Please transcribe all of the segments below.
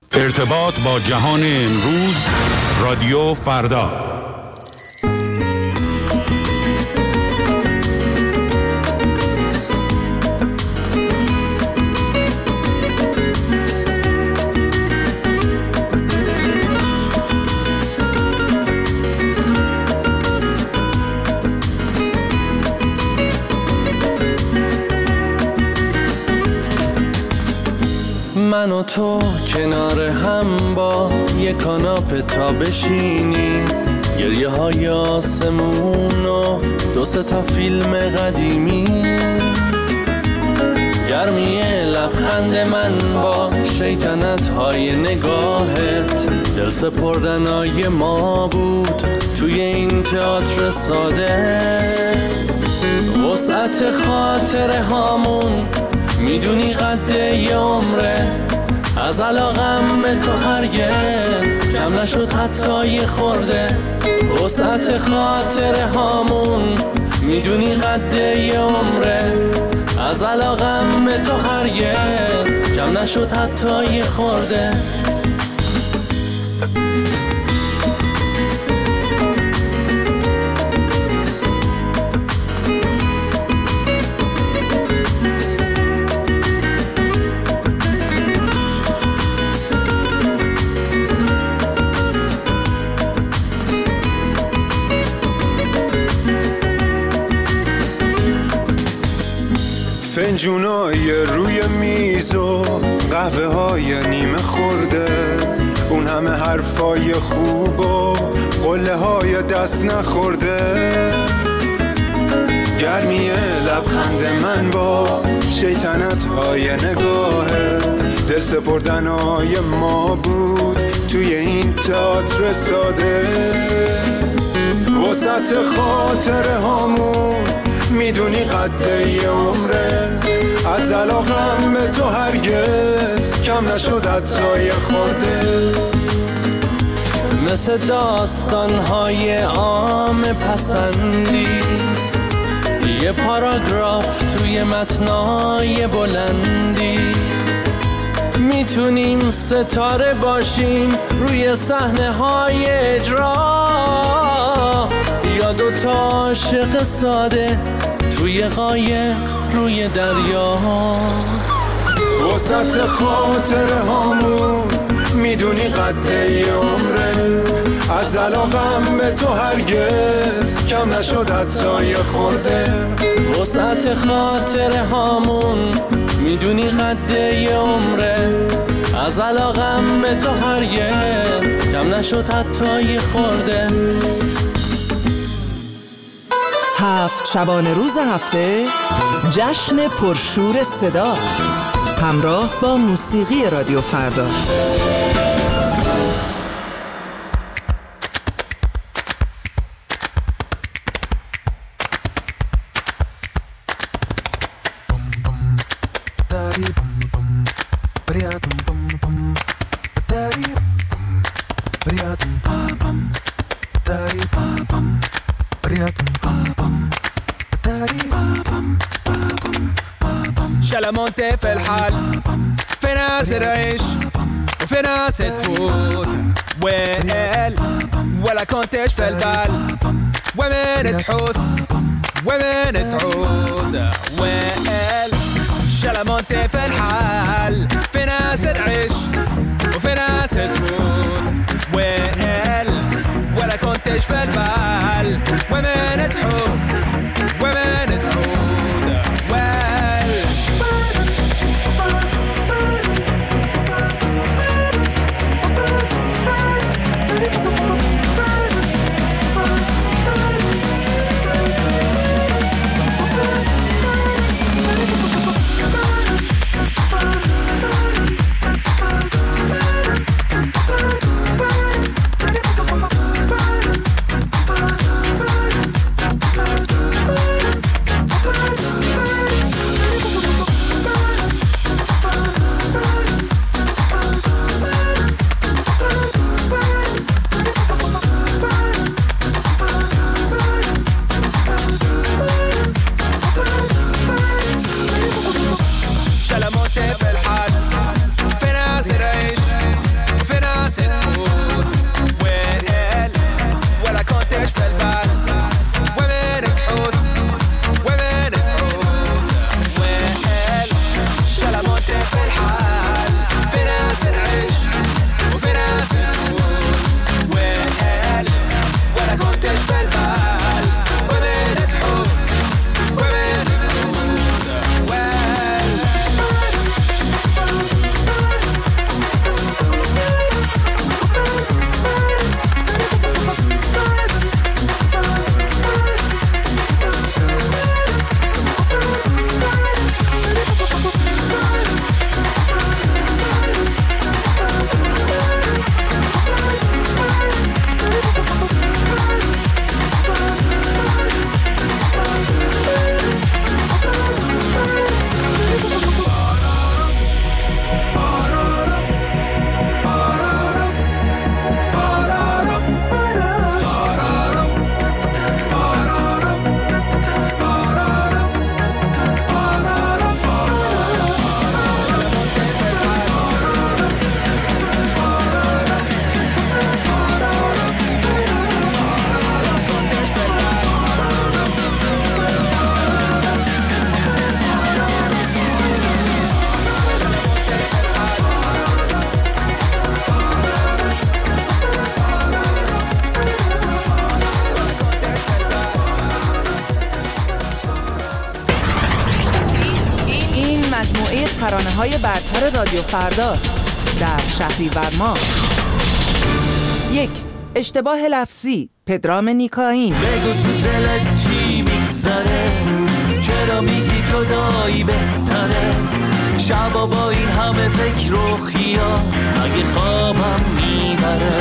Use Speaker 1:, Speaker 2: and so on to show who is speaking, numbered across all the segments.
Speaker 1: ارتباط با جهان امروز، رادیو فردا.
Speaker 2: من و تو کنار هم با یه کاناپه تا بشینیم، گریه های آسمون و 2-3 تا فیلم قدیمی، گرمی لبخند من با شیطنت های نگاهت، دل سپردنای ما بود توی این تئاتر ساده. وسعت خاطره هامون میدونی قد یه عمره، از علاقم به تو هرگز کم نشد حتی یه خورده. وسعت خاطره هامون میدونی قد یه عمره، از علاقم به تو هرگز کم نشد حتی یه خورده.
Speaker 3: فنجونای روی میز و قهوه های نیمه خورده، اون همه حرفای خوب و قله های دست نخورده، گرمی لبخند من با شیطنت های نگاهت، دل سپردنای ما بود توی این تئاتر ساده. وسط خاطره هامون میدونی قد یه عمره، از علاقم به تو هرگز کم نشد حتی یه خورده.
Speaker 2: مثل داستان‌های عام پسندی، یه پاراگراف توی متنای بلندی، میتونیم ستاره باشیم روی صحنه‌های اجرا، یا 2 تا عاشق ساده توی قایق روی دریا.
Speaker 3: وسط خاطره هامون میدونی قد یه عمره، از علاقم به تو هرگز کم نشد حتی یه خورده.
Speaker 2: وسط خاطره هامون میدونی قد یه عمره، از علاقم به تو هرگز کم نشد حتی یه خورده.
Speaker 4: 7 شبانه روز هفته جشن پرشور صدا، همراه با موسیقی رادیو فردا.
Speaker 5: شلمونت في الحال، في ناس تعيش وفي ناس تفوت، ويل ولا كنتش في البال، ومن تحوت ومن تعود. ويل شلمونت في الحال، في ناس تعيش وفي ناس تفوت، ويل ولا كنتش في البال، ومن تحوت ومن تعود.
Speaker 4: های برتر رادیو فرداست در شهریور ماه. 1. اشتباه لفظی، پدرام نیکاین.
Speaker 2: بگو تو دلت چی میگذره، چرا میگی جدایی بهتره، شبا با این همه فکر و خیال مگه خوابم میبره.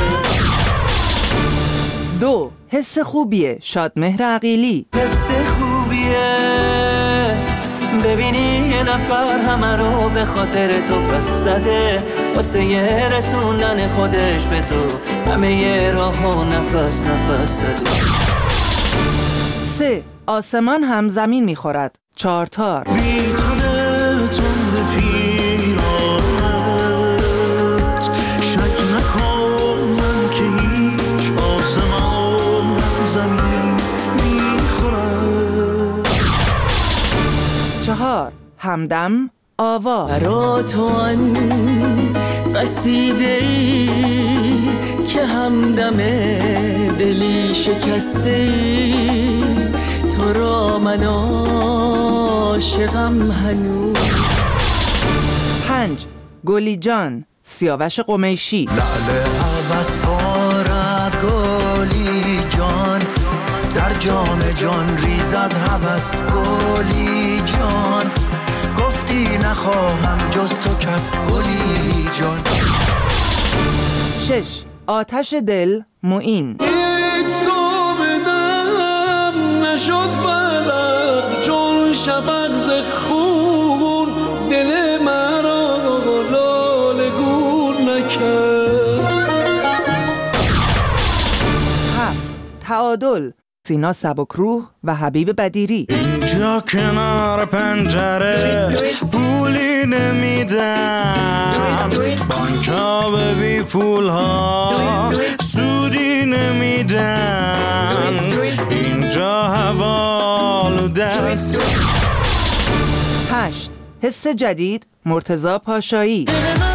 Speaker 4: 2. حس خوبیه، شادمهر عقیلی.
Speaker 2: حس خوبیه ببینی یه نفر همه رو به خاطر تو پس زده، واسه یه رسوندن خودش به تو همه یه راه و نفس نفس زده.
Speaker 4: 3. آسمان هم زمین میخورد، چارتار.
Speaker 2: بیتونه تند پیرانت، شک نکن من که هیچ آسمان هم زمین میخورد.
Speaker 4: 4. همدم آوا.
Speaker 2: برا تو آن قصیده‌ای که همدم دلی شکسته‌ای، تو را من عاشقم هنوز.
Speaker 4: 5. گلی جان، سیاوش قمیشی.
Speaker 2: لعل عوض بارد گلی جان، در جام جان ریزد هوس گلی جان، گفتی نخواهم جز تو کس گلی جان.
Speaker 4: 6. آتش دل، معین.
Speaker 2: هیچ تو بدم نشد برق چون شبق ز خون، دل مرا لاله گون نکرد.
Speaker 4: 7. تعادل، سینا سبکروح و حبیب بدیری.
Speaker 3: اینجا کنار پنجره پولی نمیدم، بانکا به بی پول ها سودی نمیدن، اینجا حوالو دست.
Speaker 4: 8. حس جدید، مرتضی پاشایی.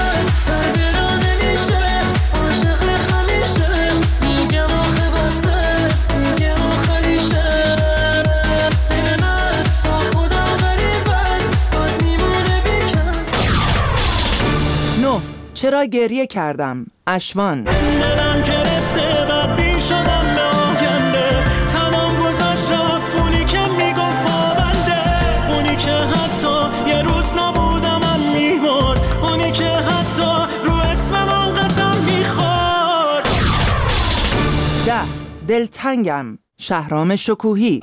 Speaker 4: چرا گریه کردم، اشوان.
Speaker 2: دلم گرفته بدبین شدم به آینده، تمام گذاشت رفت که میگفت پابنده، اونی که حتی یه روز نبودم میبرد، اونی که حتی رو اسمم قسم میخورد.
Speaker 4: 10. دلتنگم، شهرام شکوهی.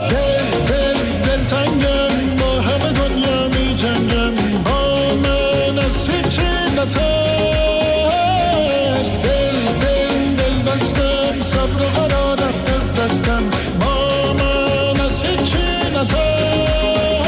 Speaker 3: دلتنگم با همه دنیا می جنگم، با من از هیچی نترس، دل بستم صبر و قرار رفت از دستم، با من از هیچی نترس.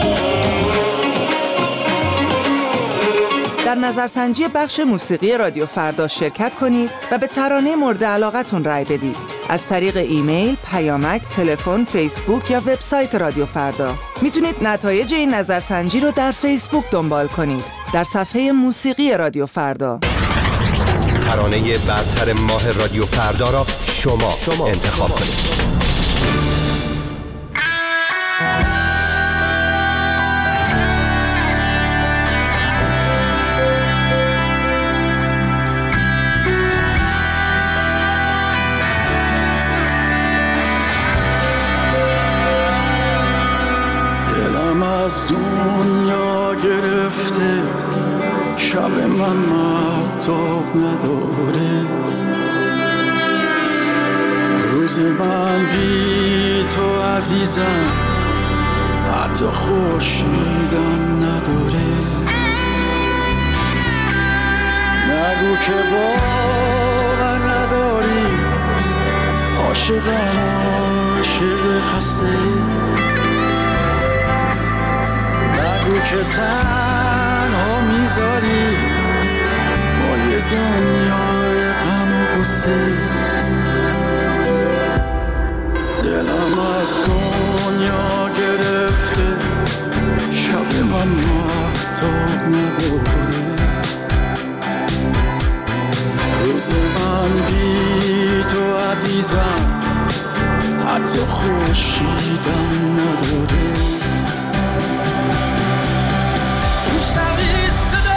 Speaker 4: در نظرسنجی بخش موسیقی رادیو فردا شرکت کنید و به ترانه مورد علاقتون رای بدید از طریق ایمیل، پیامک، تلفن، فیسبوک یا وبسایت رادیو فردا. میتونید نتایج این نظرسنجی رو در فیسبوک دنبال کنید در صفحه موسیقی رادیو فردا.
Speaker 6: ترانه برتر ماه رادیو فردا را شما انتخاب کنید.
Speaker 2: از دنیا گرفته، شب من مهتاب نداره، روز من بی تو عزیزم حتی خورشیدم نداره. نگو که باور نداری، عاشقم عاشق خسته، نگو که تنها میذاری با یه دنیای غم و غصه. دلم از دنیا گرفته، شب من مهتاب نداره، روز من بی تو عزیزم حتی خورشیدم نداره. میشنوی صدا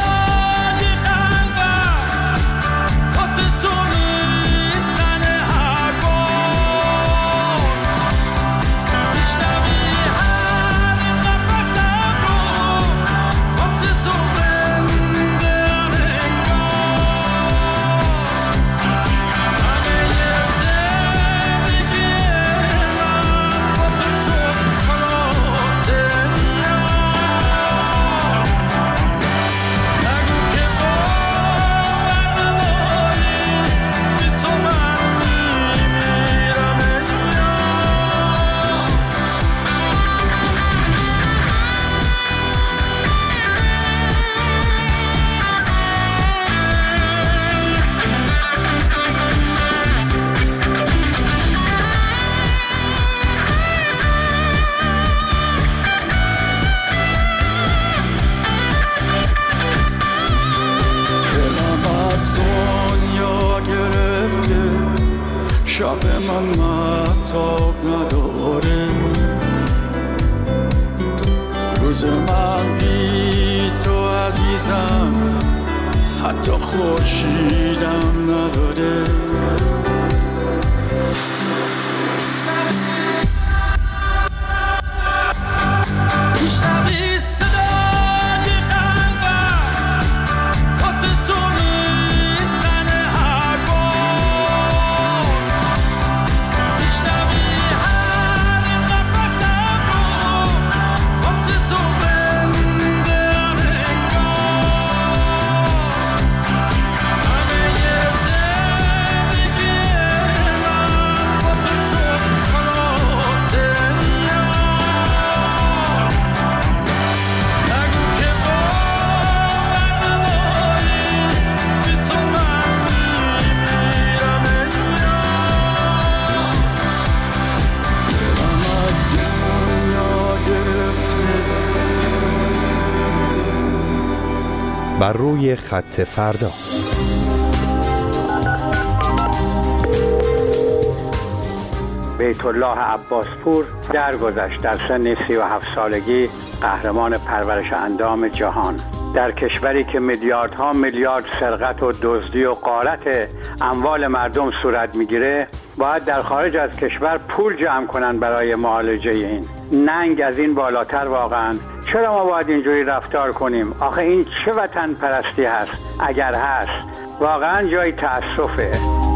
Speaker 7: شب من مهتاب نداره، روز من بی تو عزیزم حتی خورشیدم نداره. میشنوی صدای قلبم واسه تو میزنه هر بار، میشنوی هر نفسم رو واسه تو زنده انگار. همه زندگی من واسه شد خلاصه
Speaker 6: بر روی خط فردا.
Speaker 8: بیت الله عباسپور درگذشت در سن 37 سالگی قهرمان پرورش اندام جهان. در کشوری که میلیاردها میلیارد سرقت و دزدی و غارت اموال مردم صورت میگیره، باید در خارج از کشور پول جمع کنن برای معالجه این. ننگ از این بالاتر واقعا. چرا ما باید اینجوری رفتار کنیم؟ آخه این چه وطن پرستی هست؟ اگر هست واقعا جای تأسفه.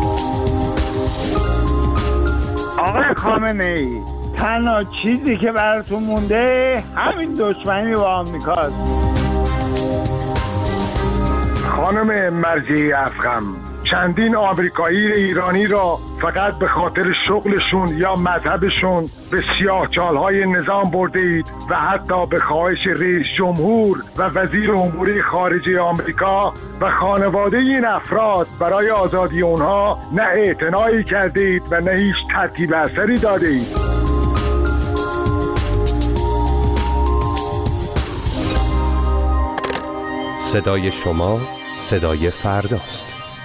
Speaker 9: آقای خامنه‌ای، تنها چیزی که براتون مونده همین دشمنی با آمریکاست.
Speaker 10: خانم مرجعی افخم، چندین آمریکایی ایرانی را فقط به خاطر شغلشون یا مذهبشون به سیاهچال‌های نظام برده اید و حتی به خواهش رئیس جمهور و وزیر امور خارجه آمریکا و خانواده این افراد برای آزادی اونها نه اعتنایی کرده اید و نه هیچ ترتیب اثری داده اید.
Speaker 6: صدای شما صدای فرداست.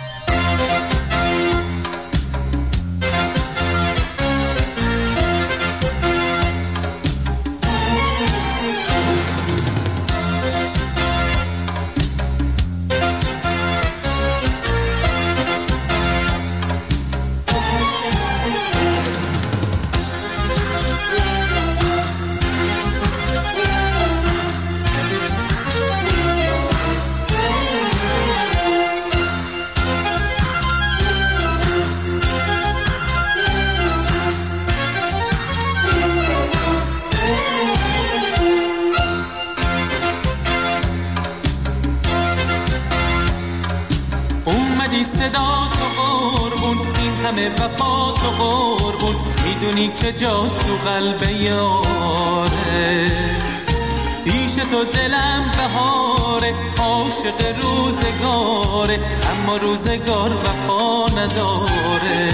Speaker 11: صدا تو قربون، این همه وفا تو قربون، میدونی که جا تو قلب یاره. پیش تو دلم بهاره، عاشق روزگاره، اما روزگار وفا نداره.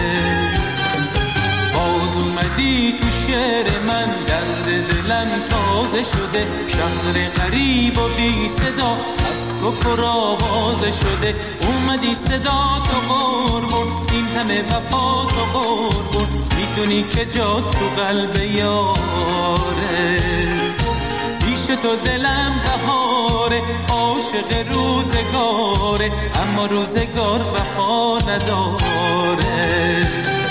Speaker 11: باز اومدی تو شعر من، درد دلم تازه شده، شهر غریب و بی صدا از تو پر آوازه شده. اومدی صدا تو قربون، این همه وفا تو قربون، میدونی که جا تو قلب یاره. پیش تو دلم بهاره، عاشق روزگاره، اما روزگار وفا نداره.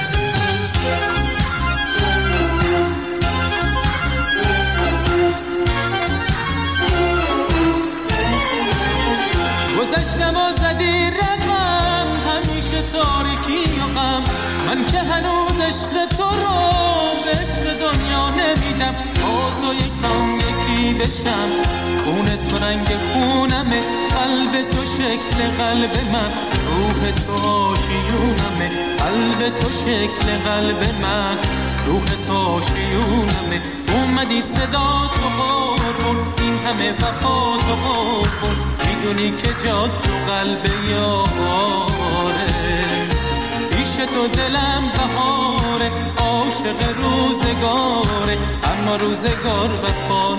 Speaker 11: گذشتم و زدی رقم، همیشه تاریکی و غم، من که هنوز عشق تو رو به عشق دنیا نمیدم. با تو یکم یکی بشم، خون تو رنگ خونمه، قلب تو شکل قلب من، روح تو آشیونمه. قلب تو شکل قلب من، روح تو آشیونمه. اومدی صدا تو قربون، این همه وفا تو قربون، میدونی که جا تو قلب یاره. پیش تو دلم بهاره، عاشق روزگاره، اما روزگار وفا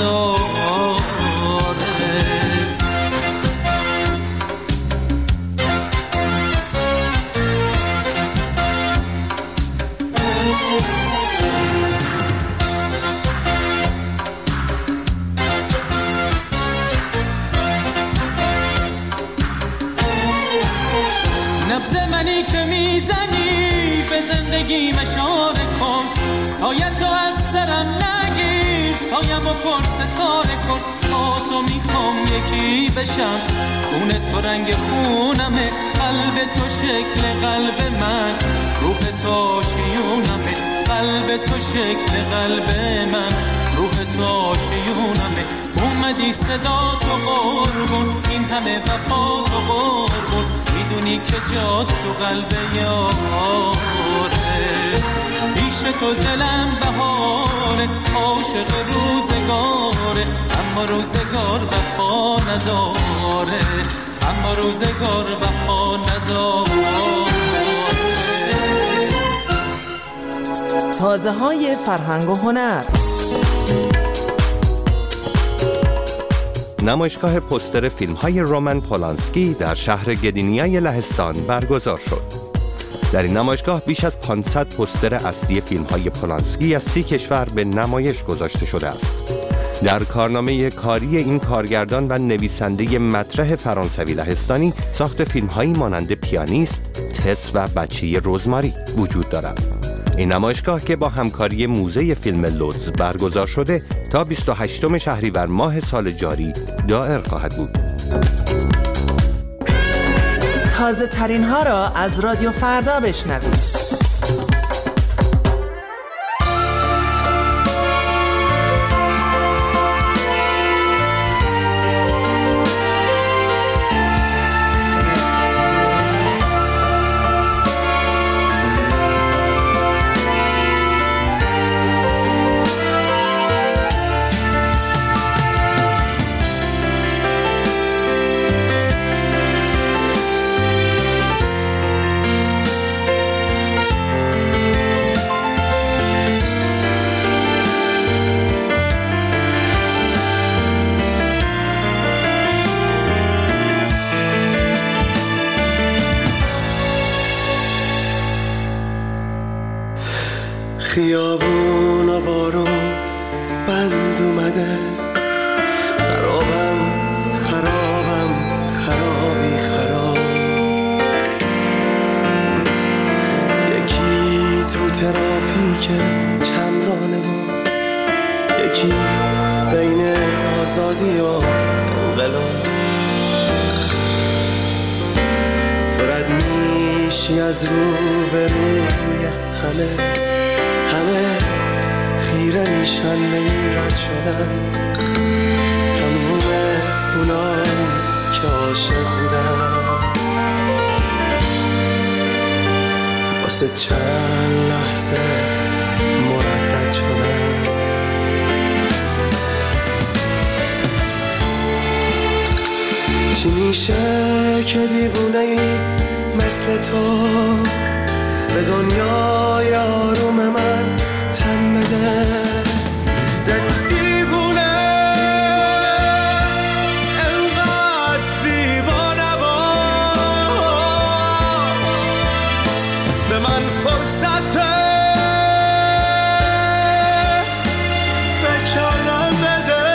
Speaker 11: نداره. نبض منی که میزنی به زندگیم اشاره کن، سایت تو از سرم نگیر، سایم و پر ستاره کن. با تو میخوام یکی بشم، خون تو رنگ خونمه، قلب تو شکل قلب من، روح تو شیونمه، قلب تو شکل قلب من، روح تو شیونمه. اومدی صدا تو قربون، این همه وفا تو قربون، میدونی که جات تو قلب یاره، پیش تو دلم بهاره، عاشق روزگاره، اما روزگار وفا نداره، اما روزگار وفا نداره.
Speaker 4: تازه های فرهنگ و هنر.
Speaker 6: نمایشگاه پوستر فیلم‌های رومن پولانسکی در شهر گدینیای لهستان برگزار شد. در این نمایشگاه بیش از 500 پوستر اصلی فیلم‌های پولانسکی از 30 کشور به نمایش گذاشته شده است. در کارنامه کاری این کارگردان و نویسنده مطرح فرانسوی لهستانی ساخت فیلم‌هایی مانند پیانیست، تس و بچه رزماری وجود دارد. این نمایشگاه که با همکاری موزه فیلم لودز برگزار شده تا 28 شهریور ماه سال جاری دائر خواهد بود.
Speaker 4: تازه ترین ها را از رادیو فردا بشنوید.
Speaker 2: خیابون و بارون بند اومده، خرابم خرابم خرابی خراب، یکی تو ترافیک چمرانه و یکی بین آزادی و انقلاب. تو رد میشی از رو به روی همه خیره میشن به این رد شدن، تموم اونایی که عاشق بودن واسه چند لحظه مردد شدن. چی میشه که دیوونه ای مثل تو به دنیای آروم من تن بده؟ دیوونه انقدر زیبا نباش، به من فرصت فکر کردن بده.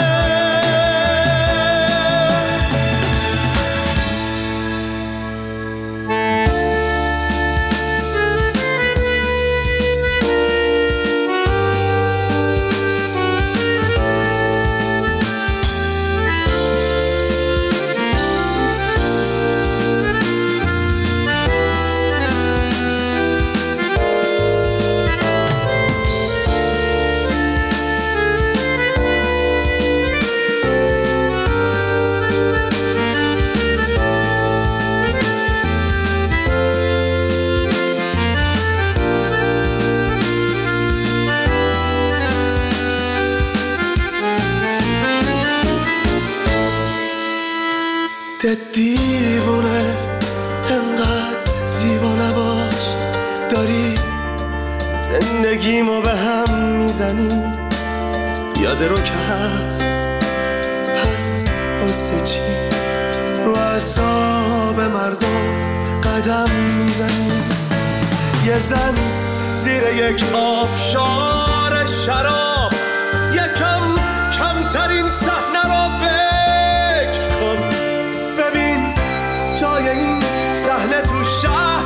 Speaker 2: دیوونه انقدر زیبا نباش، داری زندگیمو به هم میزنی، یاد رو که هست پس واسه چی رو اعصاب مردم قدم میزنی؟ یه زن زیر یک آبشار شراب یکم کمترین صحنه رو بکن، ببین جای این صحنه تو شهر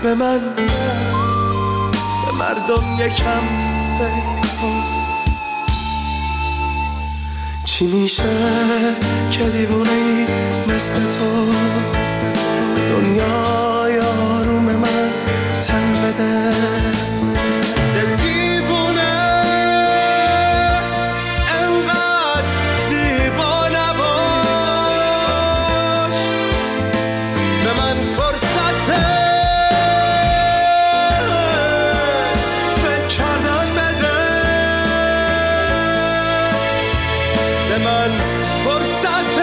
Speaker 2: به من به مردم یکم فکر کن. چی میشه که دیوونه‌ای مثل تو دنیای آروم من تن بده؟ دل دیوونه انقدر زیبا نباش، به من فرصت فکر کردن بده، به من فرصت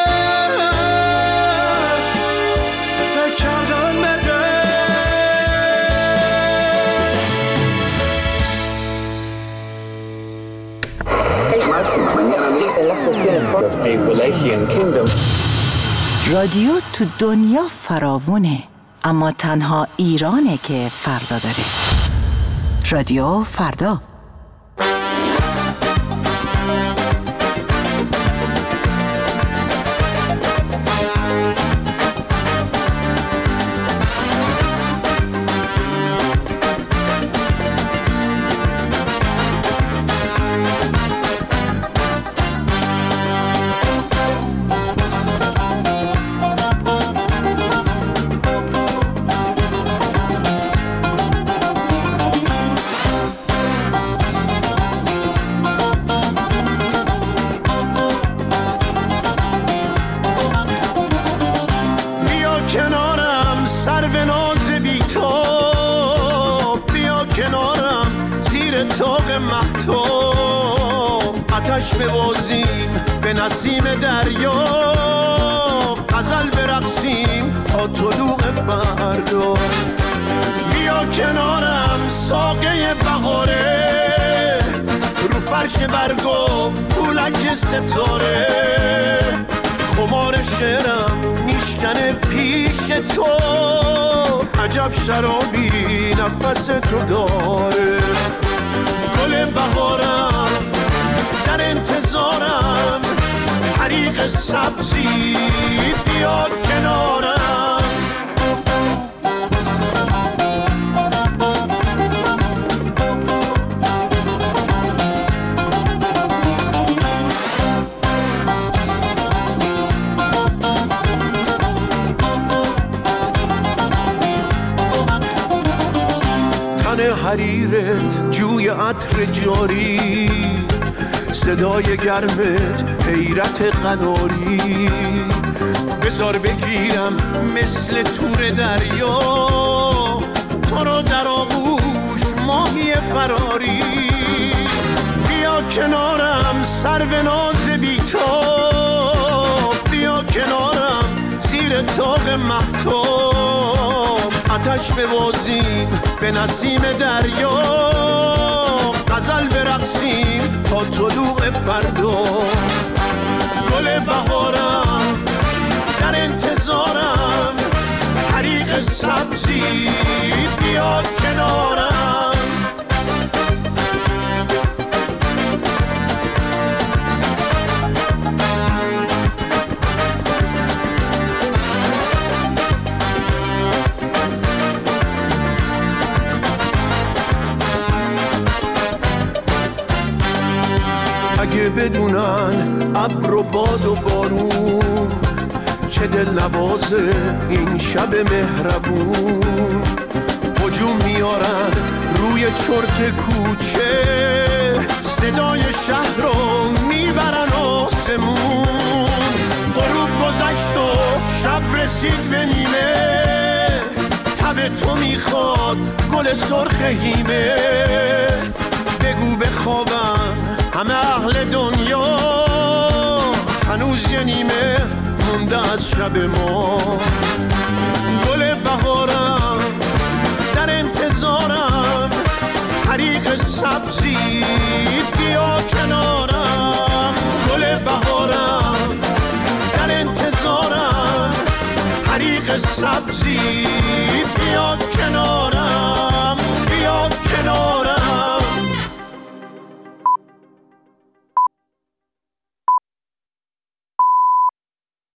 Speaker 2: فکر کردن بده.
Speaker 4: رادیو تو دنیا فراوونه، اما تنها ایرانه که فردا داره. رادیو فردا.
Speaker 2: ببازیم به نسیم دریا، غزل برقصیم تا طلوع فردا. بیا کنارم ساقه بهاره، رو فرش برگا پولک ستاره، خمار شعرم میشکنه پیش تو، عجب شرابی نفس تو داره. گل بهارم در انتظارم، حریق سبزی بیا کنارم. تن حریرت جوی عطر جاری، صدای گرمت حیرت قناری، بذار بگیرم مثل تور دریا، تو رو در آغوش ماهی فراری. بیا کنارم سرو ناز بی‌تاب، بیا کنارم زیر طاق مهتاب، آتش ببازیم به نسیم دریا، غزل برقصیم تا طلوع فردا. گل بهارم در انتظارم، حریق سبزی بیا کنارم. اگه بدونن ابر و باد و بارون، چه دل نوازه این شب مهربون. هجوم میارن روی چرت کوچه، صدای شهر رو میبرن آسمون. غروب گذشت و شب رسید به نیمه، تب تو میخواد گل سرخ هیمه. بگو بخوابم همه اهل دنیا، هنوز یه نیمه مونده از شب ما. گل بهارم در انتظارم، حریق سبزی بیا کنارم. گل بهارم در انتظارم، حریق سبزی بیا کنارم.